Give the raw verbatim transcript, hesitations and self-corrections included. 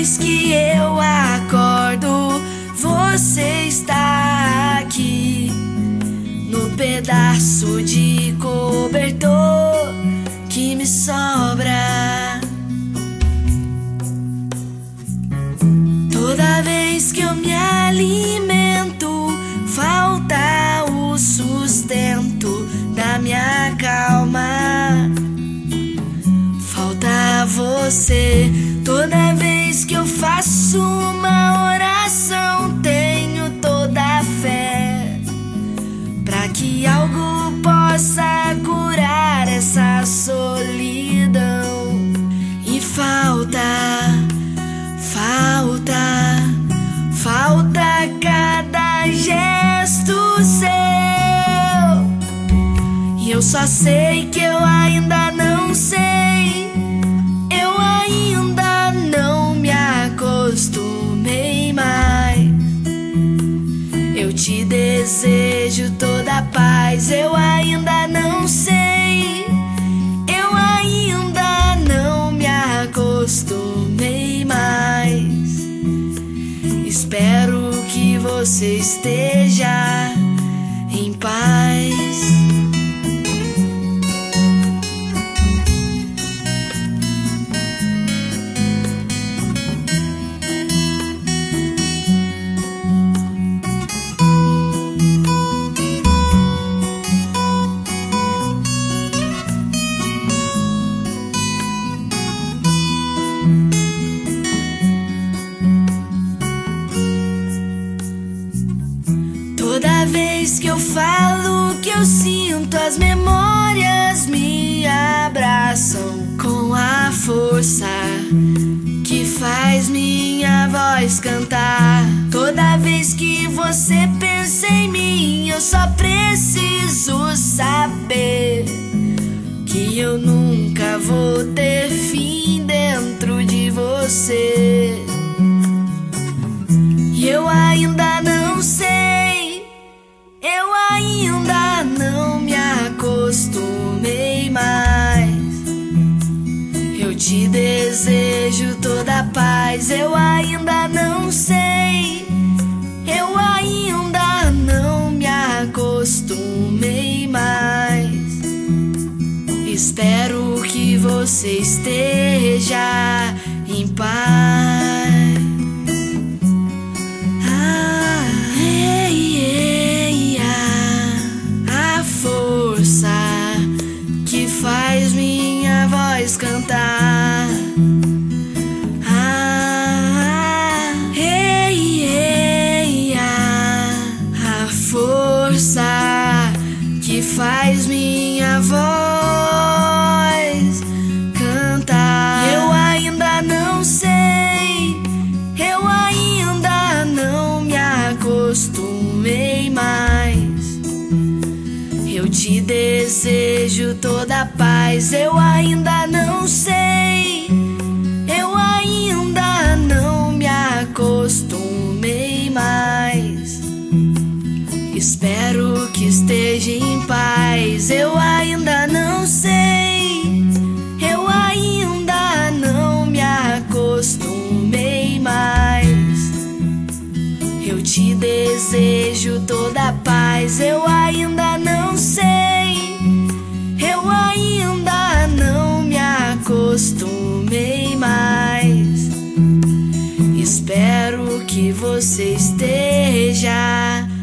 vez que eu acordo, você está aqui no pedaço de cobertor que me sobra. Toda vez que eu me alimento, falta o sustento da minha calma. Falta você. Toda vez que eu faço uma oração, tenho toda a fé pra que algo possa curar essa solidão. E falta, falta, falta cada gesto seu. E eu só sei que eu ainda não sei, eu ainda não me acostumei mais. Eu te desejo toda a paz, eu ainda não sei, eu ainda não me acostumei mais. Espero que você esteja em paz. Toda vez que eu falo que eu sinto, as memórias me abraçam com a força que faz minha voz cantar. Toda vez que você pensa em mim, eu só preciso saber que eu nunca vou ter fim dentro de você. E eu ainda não sei, eu ainda não me acostumei mais. Eu te desejo toda a paz, eu ainda não sei, eu ainda não me acostumei mais. Espero que você esteja em paz. Faz minha voz cantar. Ah, ei, ei, ah, a força que faz minha voz cantar. Eu ainda não sei, eu ainda não me acostumei mais. Eu te desejo toda a paz, eu ainda não sei, eu ainda não me acostumei mais. Espero que esteja em paz, eu ainda não sei, eu ainda não me acostumei mais. Eu te desejo toda a paz, eu ainda não sei, eu ainda não me acostumei mais. Espero que você esteja